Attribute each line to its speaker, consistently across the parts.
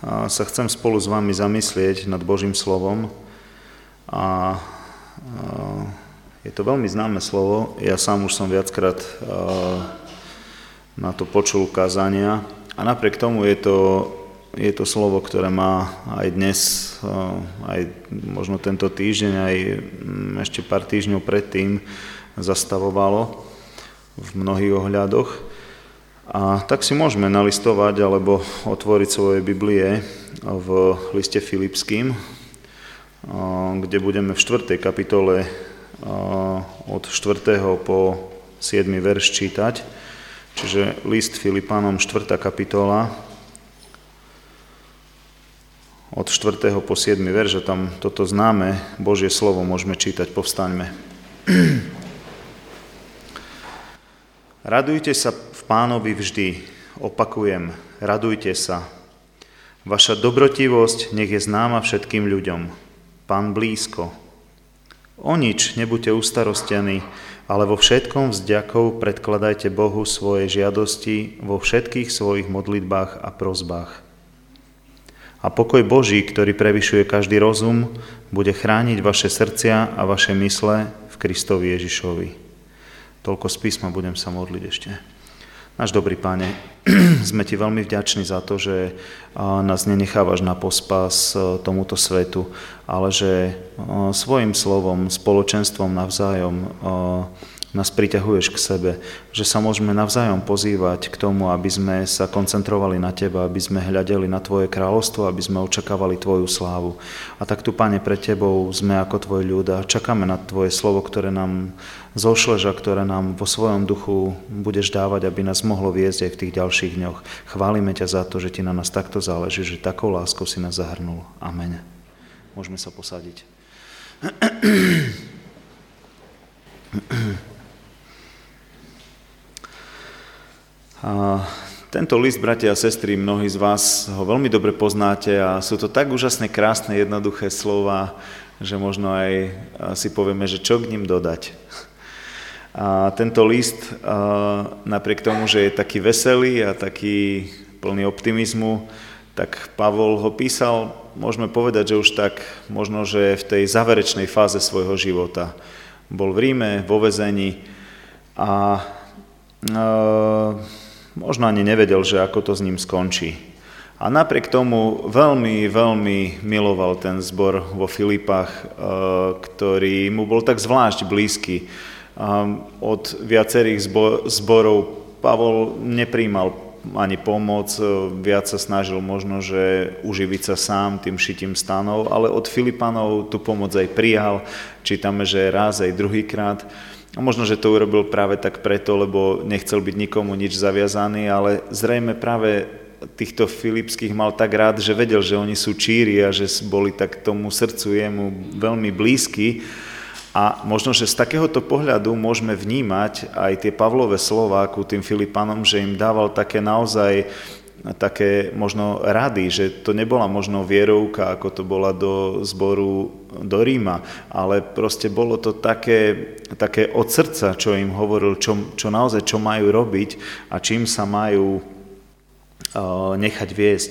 Speaker 1: sa chcem spolu s vami zamyslieť nad Božím slovom a je to veľmi známe slovo. Ja sám už som viackrát na to počul kázania a napriek tomu je to slovo, ktoré ma aj dnes, aj možno tento týždeň, aj ešte pár týždňov predtým zastavovalo v mnohých ohľadoch. A tak si môžeme nalistovať alebo otvoriť svoje Biblie v liste Filipským, kde budeme v 4. kapitole od 4. po 7. verš čítať. Čiže list Filipánom 4. kapitola od 4. po 7. verš, a tam toto známe Božie slovo môžeme čítať. Povstaňme. Radujte sa v Pánovi vždy. Opakujem, radujte sa. Vaša dobrotivosť nech je známa všetkým ľuďom. Pán blízko. O nič nebuďte ustarostení, ale vo všetkom vďakou predkladajte Bohu svoje žiadosti vo všetkých svojich modlitbách a prosbách. A pokoj Boží, ktorý prevyšuje každý rozum, bude chrániť vaše srdcia a vaše mysle v Kristovi Ježišovi. Toľko z písma, budem sa modliť ešte. Náš dobrý Pane, sme Ti veľmi vďační za to, že nás nenechávaš na pospas tomuto svetu, ale že svojim slovom, spoločenstvom navzájom nás priťahuješ k sebe, že sa môžeme navzájom pozývať k tomu, aby sme sa koncentrovali na Teba, aby sme hľadeli na Tvoje kráľovstvo, aby sme očakávali Tvoju slávu. A tak tu, Pane, pred Tebou sme ako Tvoj ľud a čakáme na Tvoje slovo, ktoré nám zošleš a ktoré nám vo svojom duchu budeš dávať, aby nás mohlo viesť aj v tých ďalších dňoch. Chválime ťa za to, že Ti na nás takto záleží, že takou láskou si nás zahrnul. Amen. Môžeme sa posadiť. A tento list, bratia a sestry, mnohí z vás ho veľmi dobre poznáte a sú to tak úžasne krásne, jednoduché slova, že možno aj si povieme, že čo k ním dodať. A tento list, napriek tomu, že je taký veselý a taký plný optimizmu, tak Pavol ho písal, môžeme povedať, že už tak možno, že v tej záverečnej fáze svojho života. Bol v Ríme, vo väzení a možno ani nevedel, že ako to s ním skončí. A napriek tomu veľmi, veľmi miloval ten zbor vo Filipách, ktorý mu bol tak zvlášť blízky. Od viacerých zborov Pavol nepríjmal ani pomoc, viac sa snažil možno, že uživiť sa sám tým šitím stanov, ale od Filipanov tú pomoc aj prijal. Čítame, že raz aj druhýkrát. A možno, že to urobil práve tak preto, lebo nechcel byť nikomu nič zaviazaný, ale zrejme práve týchto Filipských mal tak rád, že vedel, že oni sú číri a že boli tak tomu srdcu jemu veľmi blízky. A možno, že z takéhoto pohľadu môžeme vnímať aj tie Pavlové slová ku tým Filipanom, že im dával také naozaj také možno rady, že to nebola možno vierovka, ako to bola do zboru do Ríma, ale proste bolo to také od srdca, čo im hovoril, čo naozaj čo majú robiť a čím sa majú nechať viesť.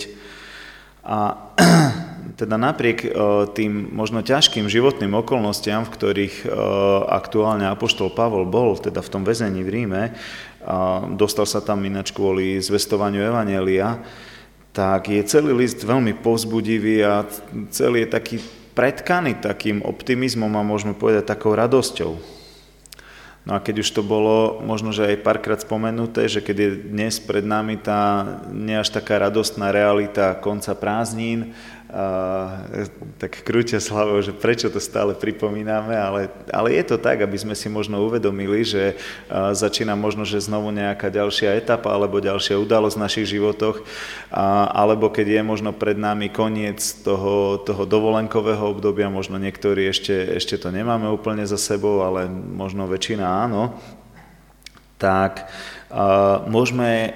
Speaker 1: A teda napriek tým možno ťažkým životným okolnostiam, v ktorých aktuálne apoštol Pavol bol, teda v tom väzení v Ríme, a dostal sa tam ináč kvôli zvestovaniu evanjelia, tak je celý list veľmi povzbudivý a celý je taký pretkaný takým optimizmom a môžeme povedať takou radosťou. No a keď už to bolo možno, že aj párkrát spomenuté, že keď je dnes pred nami tá nie až taká radostná realita konca prázdnin, tak krúťa s hlavou, že prečo to stále pripomíname, ale je to tak, aby sme si možno uvedomili, že začína možno, že znovu nejaká ďalšia etapa alebo ďalšia udalosť v našich životoch, alebo keď je možno pred nami koniec toho dovolenkového obdobia, možno niektorí ešte to nemáme úplne za sebou, ale možno väčšina áno, tak môžeme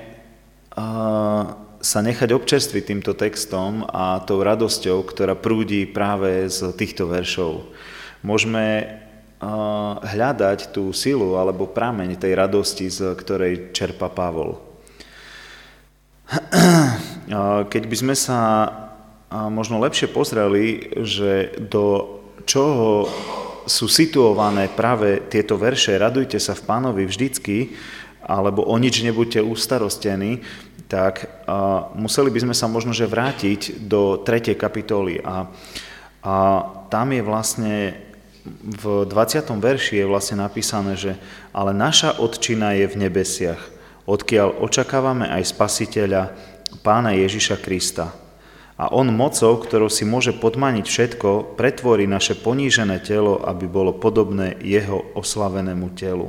Speaker 1: sa nechať občerstviť týmto textom a tou radosťou, ktorá prúdi práve z týchto veršov. Môžeme hľadať tú silu alebo prameň tej radosti, z ktorej čerpa Pavol. keď by sme sa možno lepšie pozreli, že do čoho sú situované práve tieto verše radujte sa v Pánovi vždycky, alebo o nič nebuďte ustarostení, tak museli by sme sa možno že vrátiť do 3. kapitoly a tam je vlastne v 20. verši je vlastne napísané, že ale naša Otčina je v nebesiach, odkiaľ očakávame aj Spasiteľa, Pána Ježiša Krista. A on mocou, ktorou si môže podmaniť všetko, pretvorí naše ponížené telo, aby bolo podobné jeho oslavenému telu.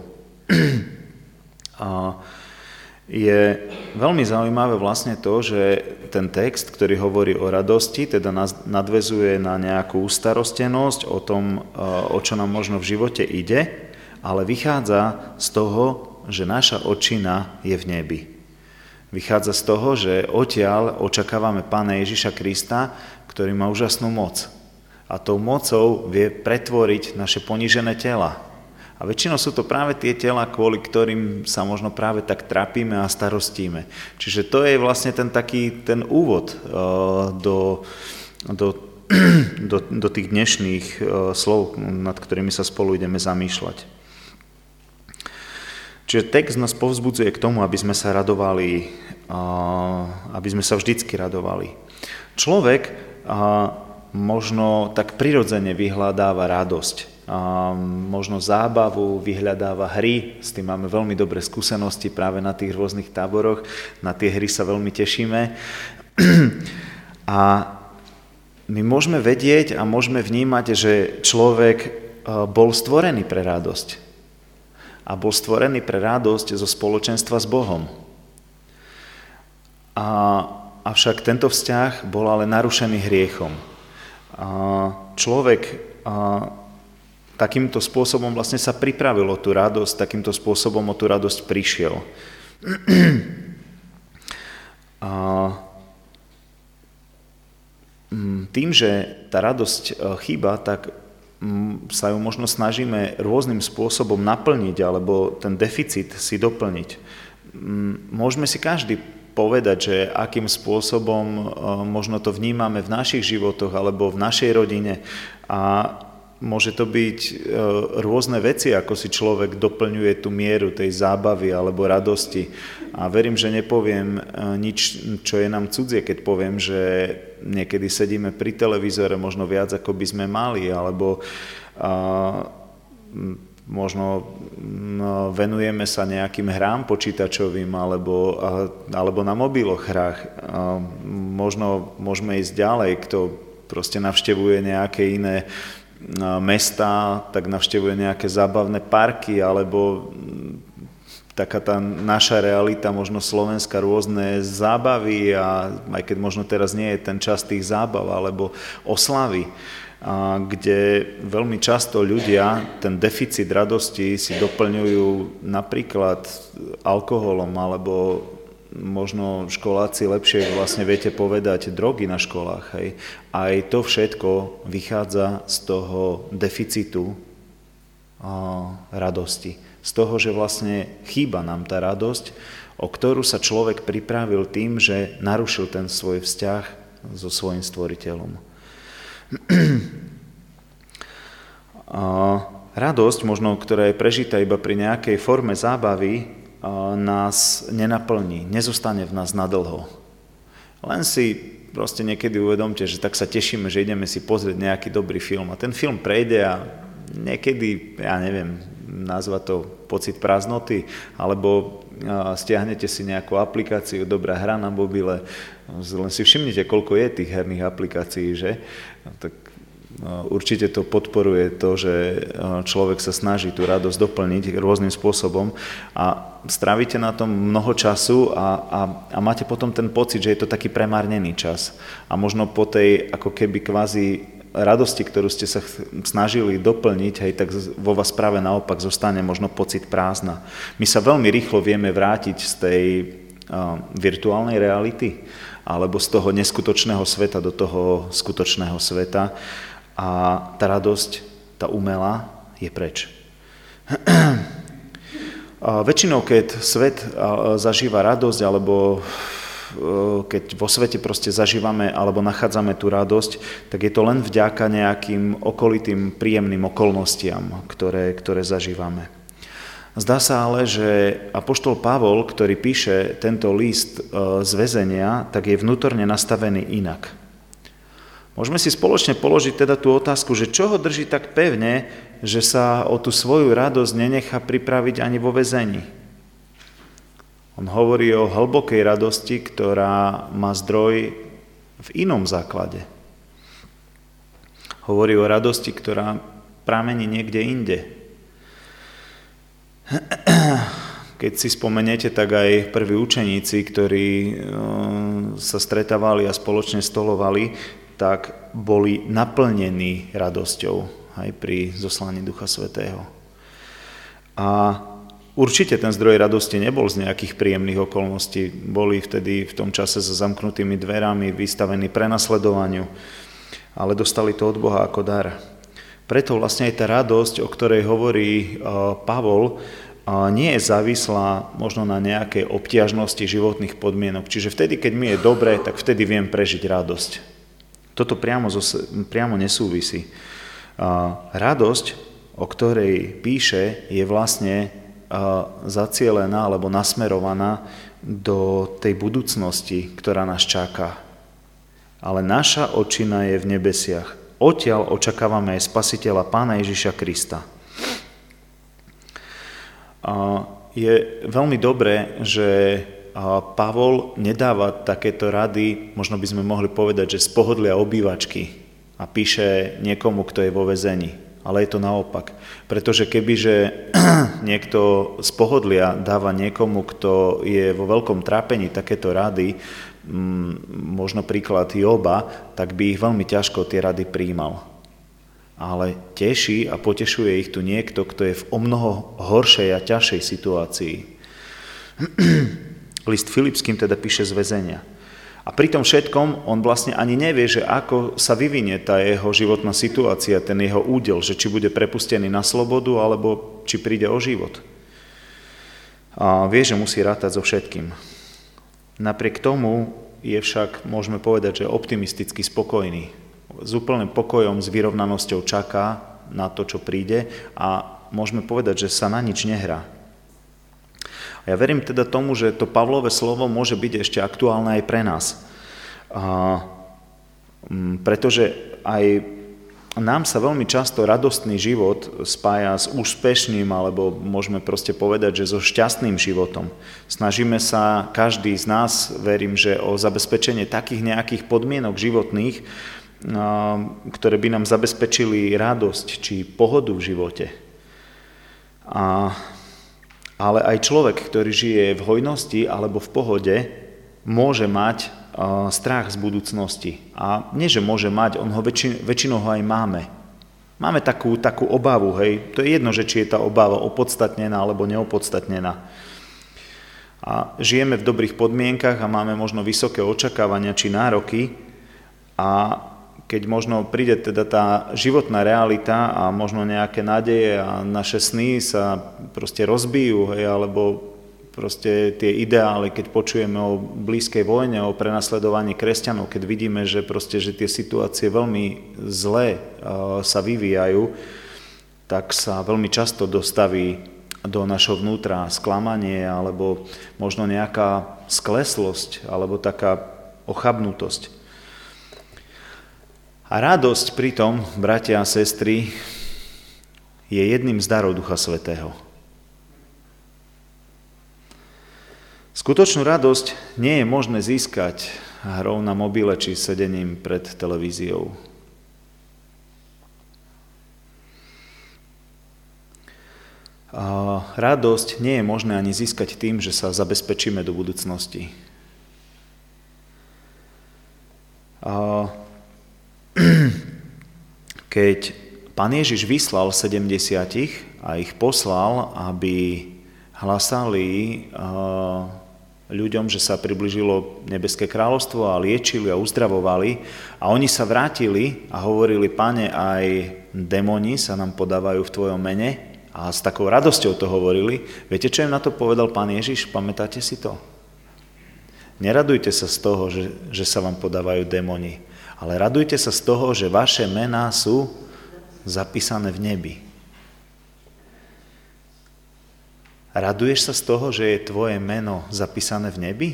Speaker 1: A je veľmi zaujímavé vlastne to, že ten text, ktorý hovorí o radosti, teda nadväzuje na nejakú ustarostenosť o tom, o čo nám možno v živote ide, ale vychádza z toho, že naša Otčina je v nebi. Vychádza z toho, že odtiaľ očakávame Pána Ježiša Krista, ktorý má úžasnú moc. A tou mocou vie pretvoriť naše ponížené tela. A väčšinou sú to práve tie tela, kvôli ktorým sa možno práve tak trápime a starostíme. Čiže to je vlastne ten úvod do tých dnešných slov, nad ktorými sa spolu ideme zamýšľať. Čiže text nás povzbudzuje k tomu, aby sme sa radovali, aby sme sa vždycky radovali. Človek možno tak prirodzene vyhľadáva radosť, možno zábavu, vyhľadáva hry, s tým máme veľmi dobré skúsenosti práve na tých rôznych táboroch, na tie hry sa veľmi tešíme. A my môžeme vedieť a môžeme vnímať, že človek bol stvorený pre radosť. A bol stvorený pre radosť zo spoločenstva s Bohom. Avšak tento vzťah bol ale narušený hriechom. Človek takýmto spôsobom vlastne sa pripravil o tú radosť, takýmto spôsobom o tú radosť prišiel. Tým, že tá radosť chýba, tak sa ju možno snažíme rôznym spôsobom naplniť alebo ten deficit si doplniť. Môžeme si každý povedať, že akým spôsobom možno to vnímame v našich životoch alebo v našej rodine a môže to byť rôzne veci, ako si človek doplňuje tú mieru tej zábavy alebo radosti. A verím, že nepoviem nič, čo je nám cudzie, keď poviem, že niekedy sedíme pri televízore možno viac, ako by sme mali, alebo možno venujeme sa nejakým hrám počítačovým alebo na mobiloch hrách. Možno môžeme ísť ďalej, kto proste navštevuje nejaké iné mestá, tak navštevuje nejaké zábavné parky, alebo taká tá naša realita, možno Slovenska, rôzne zábavy a aj keď možno teraz nie je ten čas tých zábav alebo oslavy, kde veľmi často ľudia ten deficit radosti si doplňujú napríklad alkoholom alebo možno školáci lepšie vlastne viete povedať drogy na školách. Hej. Aj to všetko vychádza z toho deficitu radosti. Z toho, že vlastne chýba nám tá radosť, o ktorú sa človek pripravil tým, že narušil ten svoj vzťah so svojím stvoriteľom. Radosť, možno, ktorá je prežitá iba pri nejakej forme zábavy, nás nenaplní, nezostane v nás nadlho. Len si proste niekedy uvedomte, že tak sa tešíme, že ideme si pozrieť nejaký dobrý film a ten film prejde a niekedy, ja neviem, nazva to pocit prázdnoty, alebo stiahnete si nejakú aplikáciu, dobrá hra na mobile, len si všimnite, koľko je tých herných aplikácií, že? Tak určite to podporuje to, že človek sa snaží tú radosť doplniť rôznym spôsobom a strávite na tom mnoho času a máte potom ten pocit, že je to taký premárnený čas. A možno po tej ako keby kvázi radosti, ktorú ste sa snažili doplniť, hej, tak vo vás práve naopak zostane možno pocit prázdna. My sa veľmi rýchlo vieme vrátiť z tej virtuálnej reality alebo z toho neskutočného sveta do toho skutočného sveta a tá radosť, tá umelá, je preč. Väčšinou, keď svet zažíva radosť alebo keď vo svete proste zažívame alebo nachádzame tú radosť, tak je to len vďaka nejakým okolitým príjemným okolnostiam, ktoré zažívame. Zdá sa ale, že apoštol Pavol, ktorý píše tento list z väzenia, tak je vnútorne nastavený inak. Môžeme si spoločne položiť teda tú otázku, že čo ho drží tak pevne, že sa o tú svoju radosť nenechá pripraviť ani vo väzení. On hovorí o hlbokej radosti, ktorá má zdroj v inom základe. Hovorí o radosti, ktorá pramení niekde inde. Keď si spomeniete, tak aj prví učeníci, ktorí sa stretávali a spoločne stolovali, tak boli naplnení radosťou aj pri zoslaní Ducha Svätého. A určite ten zdroj radosti nebol z nejakých príjemných okolností. Boli vtedy v tom čase za zamknutými dverami, vystavení prenasledovaniu, ale dostali to od Boha ako dar. Preto vlastne aj tá radosť, o ktorej hovorí Pavol, nie je závislá možno na nejakej obťažnosti životných podmienok. Čiže vtedy, keď mi je dobre, tak vtedy viem prežiť radosť. Toto priamo nesúvisí. Radosť, o ktorej píše, je vlastne zacielená alebo nasmerovaná do tej budúcnosti, ktorá nás čaká. Ale naša očina je v nebesiach. Odtiaľ očakávame aj Spasiteľa Pána Ježiša Krista. Je veľmi dobré, že Pavol nedáva takéto rady, možno by sme mohli povedať, že z pohodlia obývačky a píše niekomu, kto je vo väzení. Ale je to naopak. Pretože kebyže niekto z pohodlia dáva niekomu, kto je vo veľkom trápení takéto rady, možno príklad Joba, tak by ich veľmi ťažko tie rady prijímal. Ale teší a potešuje ich tu niekto, kto je v omnoho horšej a ťažšej situácii. List Filipským teda píše z väzenia. A pri tom všetkom on vlastne ani nevie, že ako sa vyvinie tá jeho životná situácia, ten jeho údel, že či bude prepustený na slobodu, alebo či príde o život. A vie, že musí rátať so všetkým. Napriek tomu je však, môžeme povedať, že optimisticky spokojný. S úplným pokojom, s vyrovnanosťou čaká na to, čo príde a môžeme povedať, že sa na nič nehrá. Ja verím teda tomu, že to Pavlové slovo môže byť ešte aktuálne aj pre nás. Pretože aj nám sa veľmi často radostný život spája s úspešným, alebo môžeme proste povedať, že so šťastným životom. Snažíme sa, každý z nás, verím, že o zabezpečenie takých nejakých podmienok životných, ktoré by nám zabezpečili radosť či pohodu v živote. Ale aj človek, ktorý žije v hojnosti alebo v pohode, môže mať strach z budúcnosti. A nie, že môže mať, on ho väčšinou ho aj máme. Máme takú obavu, hej. To je jedno, že či je tá obava opodstatnená alebo neopodstatnená. A žijeme v dobrých podmienkach a máme možno vysoké očakávania či nároky a keď možno príde teda tá životná realita a možno nejaké nádeje a naše sny sa proste rozbijú, hej, alebo proste tie ideály, keď počujeme o blízkej vojne, o prenasledovaní kresťanov, keď vidíme, že proste, že tie situácie veľmi zlé sa vyvíjajú, tak sa veľmi často dostaví do našho vnútra sklamanie alebo možno nejaká skleslosť alebo taká ochabnutosť. A radosť pritom, bratia a sestry, je jedným z darov Ducha Svätého. Skutočnú radosť nie je možné získať hrou na mobile či sedením pred televíziou. Radosť nie je možné ani získať tým, že sa zabezpečíme do budúcnosti. Keď Pán Ježiš vyslal 70 a ich poslal, aby hlasali ľuďom, že sa priblížilo nebeské kráľovstvo a liečili a uzdravovali a oni sa vrátili a hovorili: Pane, aj démoni sa nám podávajú v tvojom mene, a s takou radosťou to hovorili. Viete, čo im na to povedal Pán Ježiš? Pamätáte si to? Neradujte sa z toho, že sa vám podávajú démoni, ale radujte sa z toho, že vaše mená sú zapísané v nebi. Raduješ sa z toho, že je tvoje meno zapísané v nebi?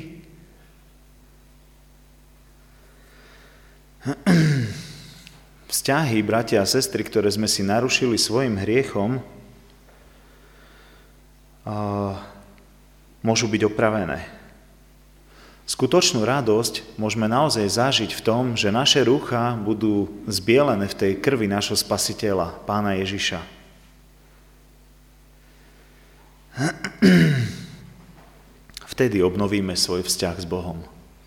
Speaker 1: Vzťahy, bratia a sestry, ktoré sme si narušili svojim hriechom, môžu byť opravené. Skutočnú radosť môžeme naozaj zažiť v tom, že naše rúcha budú zbielené v tej krvi nášho Spasiteľa, Pána Ježiša. Vtedy obnovíme svoj vzťah s Bohom.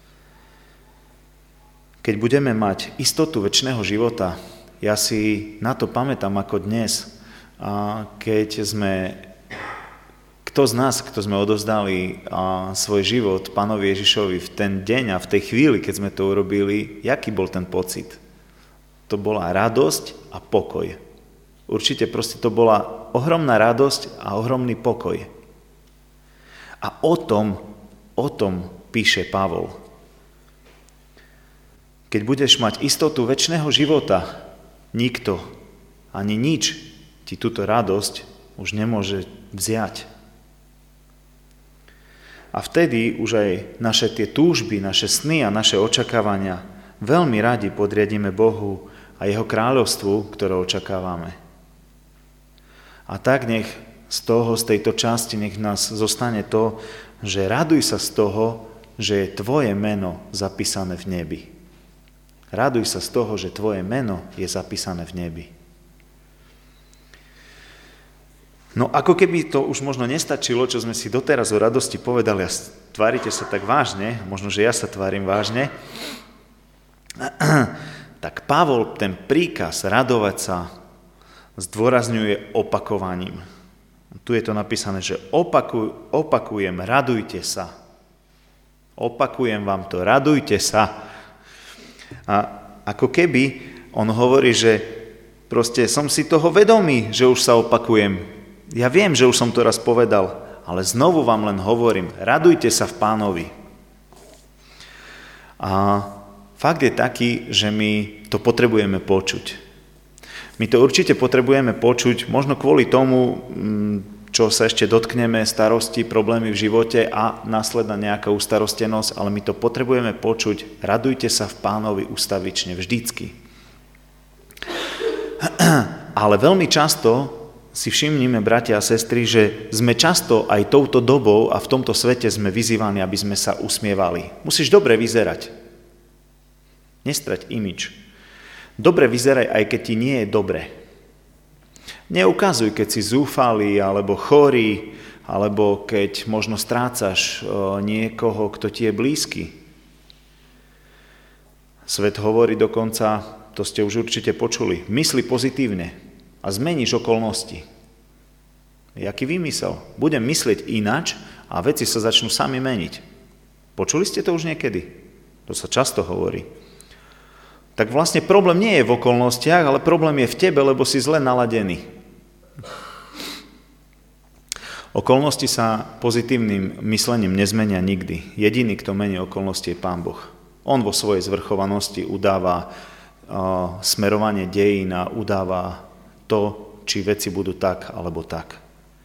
Speaker 1: Keď budeme mať istotu večného života, ja si na to pamätám ako dnes, keď kto z nás, kto sme odovzdali svoj život Pánovi Ježišovi v ten deň a v tej chvíli, keď sme to urobili, jaký bol ten pocit? To bola radosť a pokoj. Určite proste to bola ohromná radosť a ohromný pokoj. A o tom píše Pavol. Keď budeš mať istotu večného života, nikto ani nič ti túto radosť už nemôže vziať. A vtedy už aj naše tie túžby, naše sny a naše očakávania veľmi radi podriadíme Bohu a Jeho kráľovstvu, ktoré očakávame. A tak nech z tejto časti nech nás zostane to, že raduj sa z toho, že je tvoje meno zapísané v nebi. Raduj sa z toho, že tvoje meno je zapísané v nebi. No ako keby to už možno nestačilo, čo sme si doteraz o radosti povedali a tvárite sa tak vážne, možno, že ja sa tvárim vážne, tak Pavol ten príkaz radovať sa zdôrazňuje opakovaním. Tu je to napísané, že opakujem, radujte sa. Opakujem vám to, radujte sa. A ako keby on hovorí, že proste som si toho vedomý, že už sa opakujem. Ja viem, že už som to raz povedal, ale znovu vám len hovorím, radujte sa v Pánovi. A fakt je taký, že my to potrebujeme počuť. My to určite potrebujeme počuť, možno kvôli tomu, čo sa ešte dotkneme, starosti, problémy v živote a následná nejaká ustarostenosť, ale my to potrebujeme počuť, radujte sa v Pánovi ustavične, vždycky. Ale veľmi často si všimnime, bratia a sestry, že sme často aj touto dobou a v tomto svete sme vyzývaní, aby sme sa usmievali. Musíš dobre vyzerať. Nestrať imič. Dobre vyzeraj, aj keď ti nie je dobre. Neukazuj, keď si zúfalý, alebo chorý, alebo keď možno strácaš niekoho, kto ti je blízky. Svet hovorí dokonca, to ste už určite počuli, mysli pozitívne a zmeníš okolnosti. Jaký vymysel? Budem myslieť ináč a veci sa začnú sami meniť. Počuli ste to už niekedy? To sa často hovorí. Tak vlastne problém nie je v okolnostiach, ale problém je v tebe, lebo si zle naladený. Okolnosti sa pozitívnym myslením nezmenia nikdy. Jediný, kto mení okolnosti, je Pán Boh. On vo svojej zvrchovanosti udáva smerovanie dejín a udáva to, či veci budú tak alebo tak.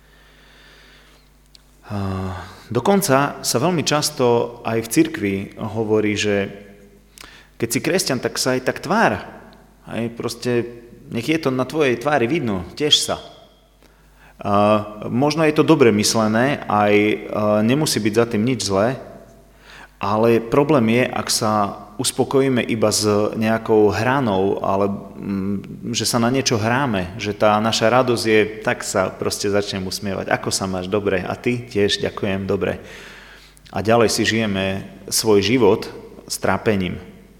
Speaker 1: Dokonca sa veľmi často aj v cirkvi hovorí, že keď si kresťan, tak sa aj tak tvár. Aj proste, nech je to na tvojej tvári vidno, tiež sa. Možno je to dobre myslené, aj nemusí byť za tým nič zlé, ale problém je, ak sa uspokojíme iba s nejakou hranou, ale že sa na niečo hráme, že tá naša radosť je, tak sa proste začnem usmievať. Ako sa máš? Dobre. A ty? Tiež ďakujem, dobre. A ďalej si žijeme svoj život s trápením.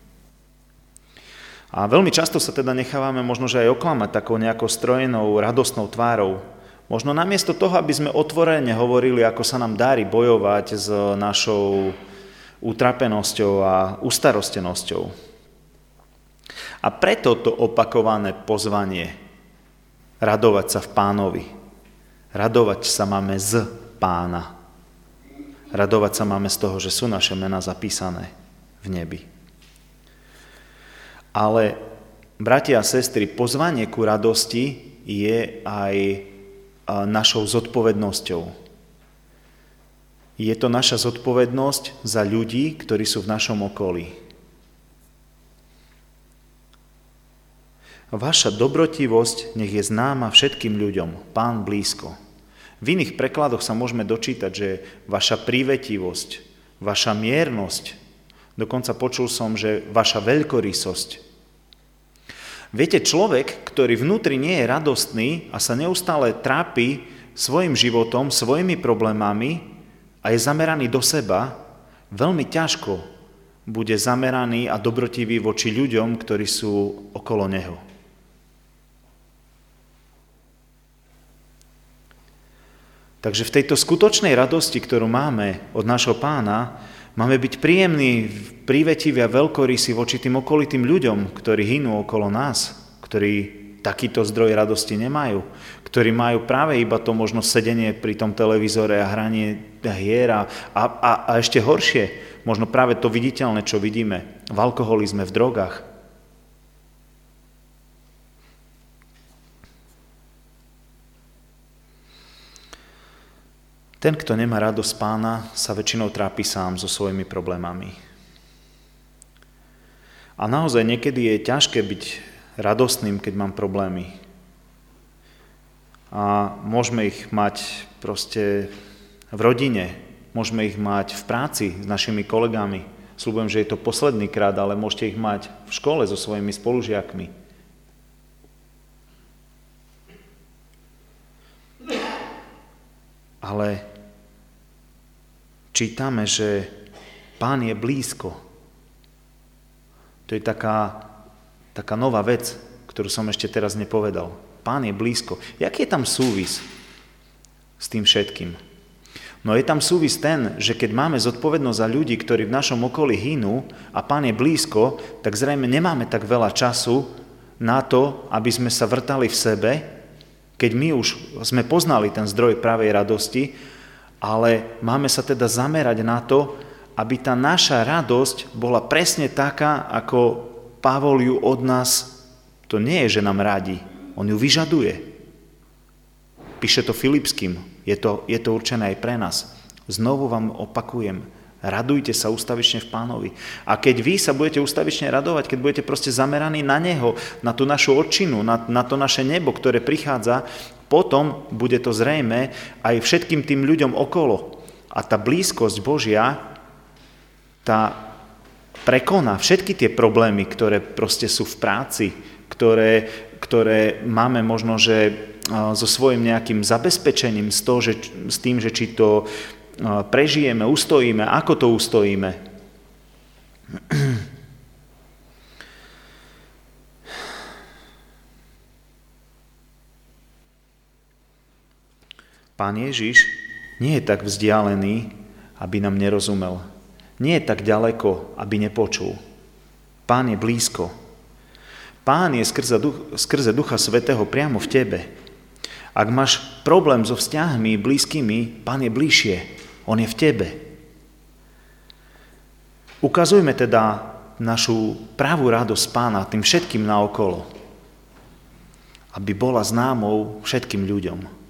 Speaker 1: A veľmi často sa teda nechávame možno, že aj oklamať takou nejakou strojenou, radostnou tvárou. Možno namiesto toho, aby sme otvorene hovorili, ako sa nám darí bojovať s našou utrapenosťou a ustarostenosťou. A preto to opakované pozvanie radovať sa v Pánovi. Radovať sa máme z Pána. Radovať sa máme z toho, že sú naše mená zapísané v nebi. Ale, bratia a sestry, pozvanie ku radosti je aj našou zodpovednosťou. Je to naša zodpovednosť za ľudí, ktorí sú v našom okolí. Vaša dobrotivosť nech je známa všetkým ľuďom, Pán blízko. V iných prekladoch sa môžeme dočítať, že vaša prívetivosť, vaša miernosť, dokonca počul som, že vaša veľkorysosť. Viete, človek, ktorý vnútri nie je radostný a sa neustále trápi svojim životom, svojimi problémami a je zameraný do seba, veľmi ťažko bude zameraný a dobrotivý voči ľuďom, ktorí sú okolo neho. Takže v tejto skutočnej radosti, ktorú máme od nášho Pána, máme byť príjemní, prívetiví a veľkorysí voči tým okolitým ľuďom, ktorí hynú okolo nás, ktorí takýto zdroj radosti nemajú, ktorí majú práve iba to možno sedenie pri tom televízore a hranie hier a ešte horšie, možno práve to viditeľné, čo vidíme v alkoholizme, v drogách. Ten, kto nemá radosť Pána, sa väčšinou trápi sám so svojimi problémami. A naozaj niekedy je ťažké byť radostným, keď mám problémy. A môžeme ich mať proste v rodine, môžeme ich mať v práci s našimi kolegami. Sľubujem, že je to posledný krát, ale môžete ich mať v škole so svojimi spolužiakmi. Ale čítame, že Pán je blízko. To je taká nová vec, ktorú som ešte teraz nepovedal. Pán je blízko. Jaký je tam súvis s tým všetkým? No je tam súvis ten, že keď máme zodpovednosť za ľudí, ktorí v našom okolí hynú a Pán je blízko, tak zrejme nemáme tak veľa času na to, aby sme sa vrtali v sebe, keď my už sme poznali ten zdroj pravej radosti, ale máme sa teda zamerať na to, aby tá naša radosť bola presne taká, ako Pavol ju od nás, to nie je, že nám radí, on ju vyžaduje. Píše to Filipským, je to určené aj pre nás. Znovu vám opakujem, radujte sa ustavične v Pánovi. A keď vy sa budete ustavične radovať, keď budete proste zameraní na Neho, na tú našu odčinu, na to naše nebo, ktoré prichádza, potom bude to zrejme aj všetkým tým ľuďom okolo. A tá blízkosť Božia, tá prekoná všetky tie problémy, ktoré proste sú v práci, ktoré máme možno, že so svojím nejakým zabezpečením, s tým, že či to prežijeme, ustojíme, ako to ustojíme. Pán Ježiš nie je tak vzdialený, aby nám nerozumel. Nie je tak ďaleko, aby nepočul. Pán je blízko. Pán je skrze Ducha Svätého priamo v tebe. Ak máš problém so vzťahmi blízkymi, Pán je bližšie. On je v tebe. Ukazujme teda našu pravú radosť Pána tým všetkým naokolo, aby bola známou všetkým ľuďom.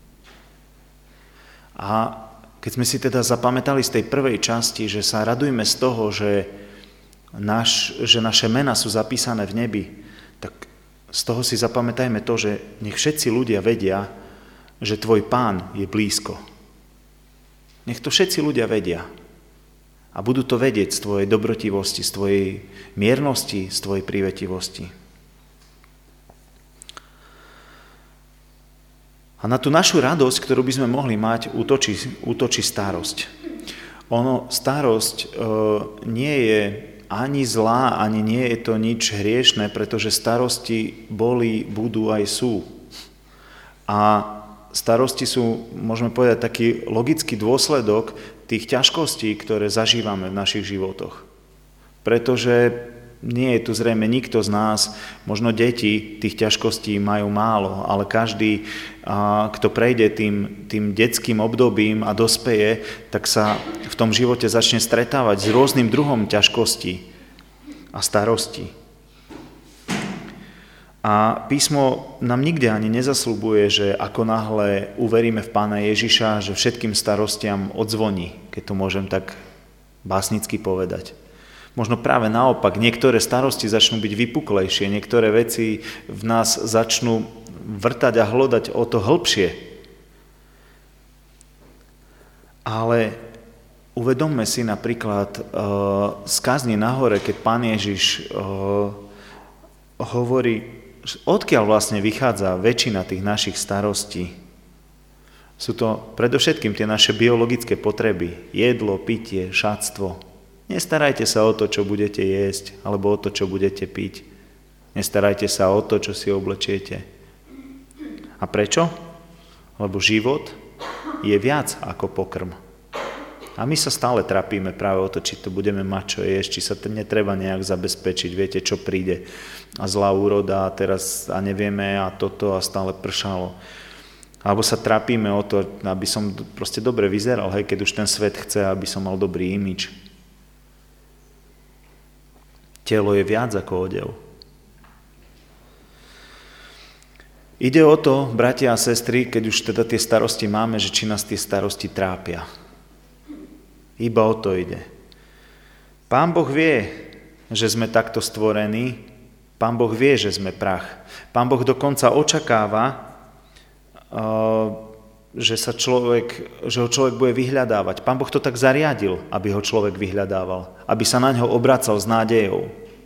Speaker 1: A keď sme si teda zapamätali z tej prvej časti, že sa radujme z toho, že naše mená sú zapísané v nebi, tak z toho si zapamätajme to, že nech všetci ľudia vedia, že tvoj Pán je blízko. Nech to všetci ľudia vedia. A budú to vedieť z tvojej dobrotivosti, z tvojej miernosti, z tvojej prívetivosti. A na tú našu radosť, ktorú by sme mohli mať, útočí starosť. Starosť nie je ani zlá, ani nie je to nič hriešne, pretože starosti boli, budú aj sú. A starosti sú, môžeme povedať, taký logický dôsledok tých ťažkostí, ktoré zažívame v našich životoch. Pretože nie je tu zrejme nikto z nás, možno deti tých ťažkostí majú málo, ale každý, kto prejde tým detským obdobím a dospeje, tak sa v tom živote začne stretávať s rôznym druhom ťažkostí a starostí. A písmo nám nikde ani nezasľubuje, že ako náhle uveríme v Pána Ježiša, že všetkým starostiam odzvoní, keď to môžem tak básnicky povedať. Možno práve naopak, niektoré starosti začnú byť vypuklejšie, niektoré veci v nás začnú vrtať a hlodať o to hlbšie. Ale uvedomme si napríklad z kázne na hore, keď Pán Ježiš hovorí, odkiaľ vlastne vychádza väčšina tých našich starostí. Sú to predovšetkým tie naše biologické potreby, jedlo, pitie, šatstvo. Nestarajte sa o to, čo budete jesť, alebo o to, čo budete piť. Nestarajte sa o to, čo si oblečiete. A prečo? Lebo život je viac ako pokrm. A my sa stále trápime práve o to, či to budeme mať čo jesť, či sa to netreba nejak zabezpečiť. Viete, čo príde? A zlá úroda, a teraz a nevieme, a toto, a stále pršalo. Alebo sa trápime o to, aby som proste dobre vyzeral, hej, keď už ten svet chce, aby som mal dobrý imidž. Telo je viac ako odev. Ide o to, bratia a sestry, keď už teda tie starosti máme, že či nás tie starosti trápia. Iba o to ide. Pán Boh vie, že sme takto stvorení. Pán Boh vie, že sme prach. Pán Boh dokonca očakáva, že ho človek bude vyhľadávať. Pán Boh to tak zariadil, aby ho človek vyhľadával, aby sa na ňo obracal s nádejou.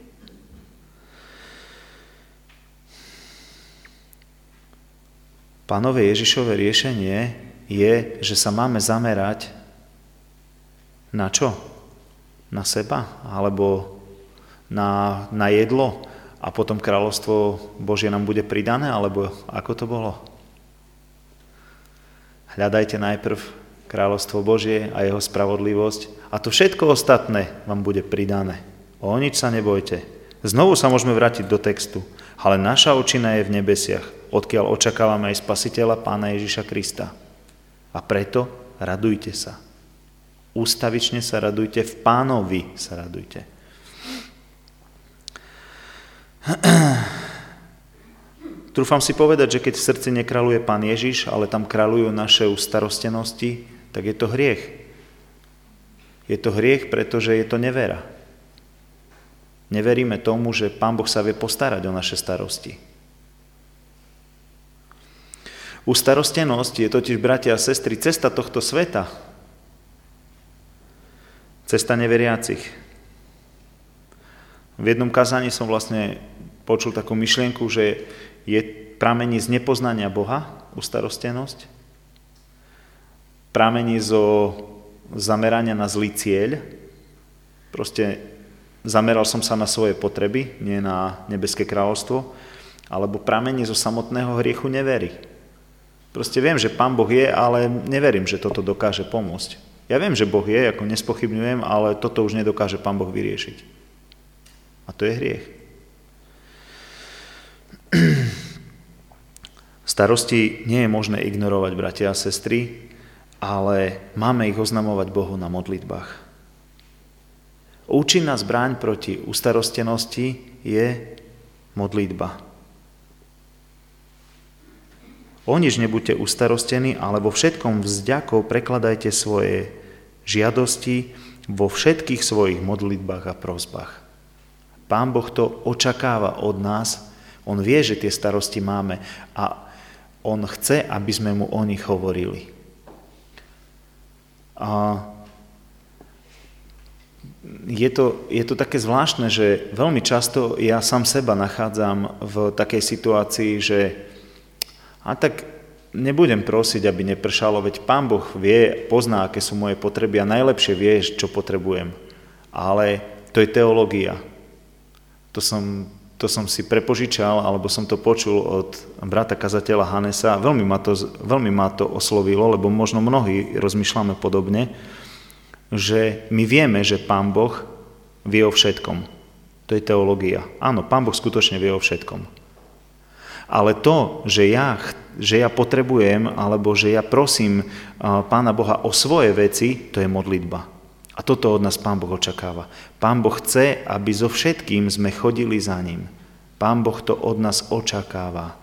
Speaker 1: Pánové Ježišové riešenie je, že sa máme zamerať na čo? Na seba? Alebo na jedlo? A potom kráľovstvo Božie nám bude pridané? Alebo ako to bolo? Hľadajte najprv kráľovstvo Božie a jeho spravodlivosť a to všetko ostatné vám bude pridané. O nič sa nebojte. Znovu sa môžeme vrátiť do textu. Ale naša očina je v nebesiach, odkiaľ očakávame aj Spasiteľa Pána Ježiša Krista. A preto radujte sa. Ústavične sa radujte, v Pánovi sa radujte. Trúfam si povedať, že keď v srdci nekráľuje Pán Ježiš, ale tam kráľujú naše ustarostenosti, tak je to hriech. Je to hriech, pretože je to nevera. Neveríme tomu, že Pán Boh sa vie postarať o naše starosti. Ustarostenosť je totiž, bratia a sestry, cesta tohto sveta. Cesta neveriacich. V jednom kazaní som vlastne počul takú myšlienku, že je pramení z nepoznania Boha, ustarostenosť, pramení zo zamerania na zlý cieľ, proste zameral som sa na svoje potreby, nie na nebeské kráľovstvo, alebo pramení zo samotného hriechu nevery. Proste viem, že Pán Boh je, ale neverím, že toto dokáže pomôcť. Ja viem, že Boh je, ako nespochybňujem, ale toto už nedokáže Pán Boh vyriešiť. A to je hriech. Starosti nie je možné ignorovať, bratia a sestry, ale máme ich oznamovať Bohu na modlitbách. Účinná zbraň proti ustarostenosti je modlitba. O nič nebuďte ustarostení, ale vo všetkom vzďakou prekladajte svoje žiadosti vo všetkých svojich modlitbách a prosbách. Pán Boh to očakáva od nás. On vie, že tie starosti máme a on chce, aby sme mu o nich hovorili. A je to také zvláštne, že veľmi často ja sám seba nachádzam v takej situácii, že a tak nebudem prosiť, aby nepršalo, veď Pán Boh vie, pozná, aké sú moje potreby a najlepšie vie, čo potrebujem. Ale to je teológia. To som si prepožičal, alebo som to počul od brata kazateľa Hanesa. Veľmi ma to oslovilo, lebo možno mnohí rozmýšľame podobne, že my vieme, že Pán Boh vie o všetkom. To To je teológia. Áno, Pán Boh skutočne vie o všetkom. Ale to, že ja potrebujem, alebo že ja prosím Pána Boha o svoje veci, to je modlitba. A toto od nás Pán Boh očakáva. Pán Boh chce, aby so všetkým sme chodili za ním. Pán Boh to od nás očakáva.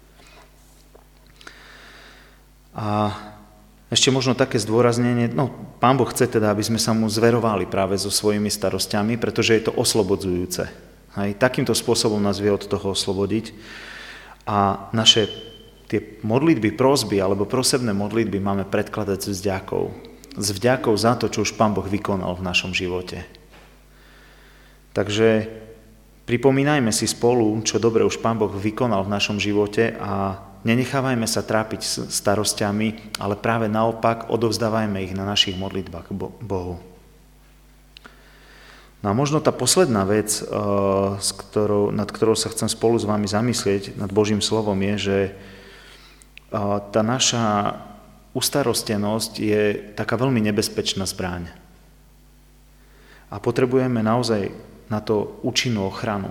Speaker 1: A ešte možno také zdôraznenie, Pán Boh chce teda, aby sme sa mu zverovali práve so svojimi starosťami, pretože je to oslobodzujúce. Takýmto spôsobom nás vie od toho oslobodiť. A naše tie modlitby, prosby alebo prosebné modlitby máme predkladať s vďakou. S vďakou za to, čo už Pán Boh vykonal v našom živote. Takže pripomínajme si spolu, čo dobre už Pán Boh vykonal v našom živote a nenechávajme sa trápiť starosťami, ale práve naopak odovzdávajme ich na našich modlitbách Bohu. No a možno tá posledná vec, nad ktorou sa chcem spolu s vami zamyslieť, nad Božím slovom, je, že tá naša ustarostenosť je taká veľmi nebezpečná zbraň. A potrebujeme naozaj na to účinnú ochranu.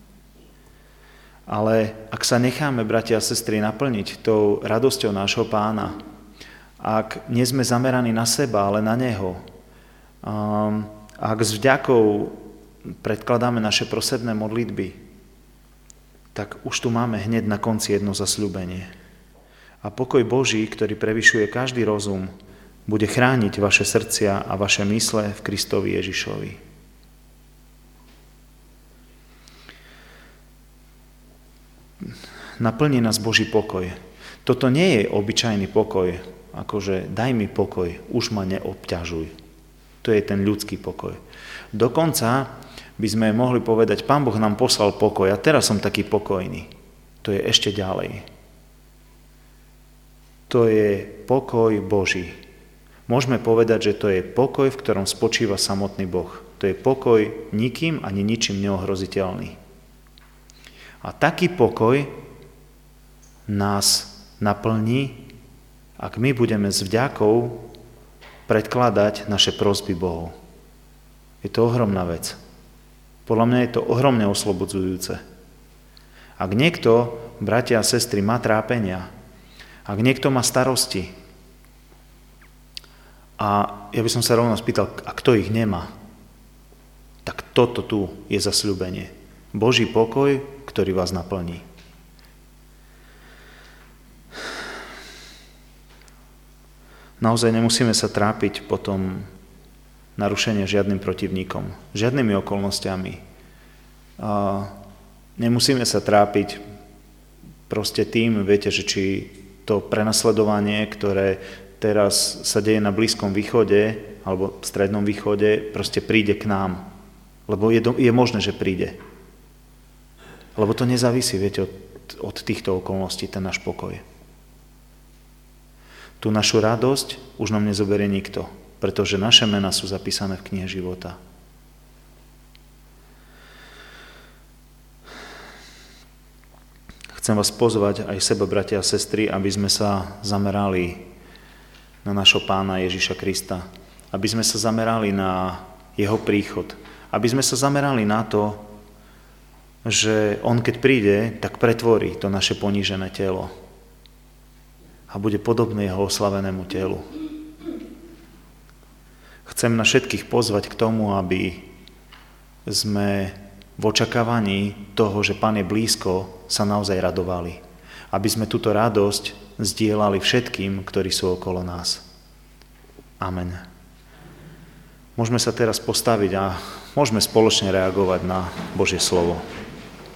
Speaker 1: Ale ak sa necháme, bratia a sestry, naplniť tou radosťou nášho Pána, ak nie sme zameraní na seba, ale na Neho, ak s vďakou predkladáme naše prosebné modlitby, tak už tu máme hneď na konci jedno zasľúbenie. A pokoj Boží, ktorý prevyšuje každý rozum, bude chrániť vaše srdcia a vaše mysle v Kristovi Ježišovi. Naplní nás Boží pokoj. Toto nie je obyčajný pokoj, akože daj mi pokoj, už ma neobťažuj. To je ten ľudský pokoj. Dokonca by sme mohli povedať, Pán Boh nám poslal pokoj a teraz som taký pokojný. To je ešte ďalej. To je pokoj Boží. Môžeme povedať, že to je pokoj, v ktorom spočíva samotný Boh. To je pokoj nikým ani ničím neohroziteľný. A taký pokoj nás naplní, ak my budeme s vďakou predkladať naše prosby Bohu. Je to ohromná vec. Podľa mňa je to ohromne oslobodzujúce. Ak niekto, bratia a sestry, má trápenia, ak niekto má starosti, a ja by som sa rovno spýtal, a kto ich nemá, tak toto tu je zasľúbenie. Boží pokoj, ktorý vás naplní. Naozaj nemusíme sa trápiť potom narušenie žiadnym protivníkom, žiadnymi okolnostiami. Nemusíme sa trápiť proste tým, viete, že či to prenasledovanie, ktoré teraz sa deje na Blízkom východe alebo v Strednom východe, proste príde k nám. Lebo je možné, že príde. Lebo to nezávisí, viete, od týchto okolností, ten náš pokoj. Tú našu radosť už nám nezoberie nikto, pretože naše mená sú zapísané v knihe života. Chcem vás pozvať aj seba, bratia a sestry, aby sme sa zamerali na našho Pána Ježiša Krista. Aby sme sa zamerali na jeho príchod. Aby sme sa zamerali na to, že on keď príde, tak pretvorí to naše ponížené telo. A bude podobné jeho oslavenému telu. Chcem na všetkých pozvať k tomu, aby sme v očakávaní toho, že Pán je blízko, sa naozaj radovali. Aby sme túto radosť zdieľali všetkým, ktorí sú okolo nás. Amen. Môžeme sa teraz postaviť a môžeme spoločne reagovať na Božie slovo.